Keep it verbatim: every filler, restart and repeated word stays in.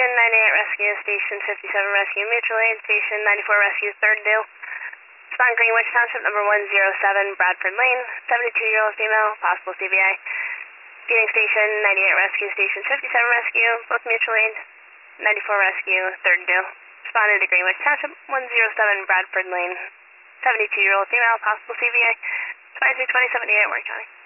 ninety-eight Rescue, Station fifty-seven Rescue, Mutual Aid, Station ninety-four Rescue, third due. Spawn Greenwich Township, number one zero seven, Bradford Lane, seventy-two-year-old female, possible C V A. Phoenix Station, ninety-eight Rescue, Station fifty-seven Rescue, both Mutual Aid, ninety-four Rescue, third due. Responded to Greenwich Township, one zero seven, Bradford Lane, seventy-two-year-old female, possible C V A. twenty-three twenty seventy-eight, Warren County.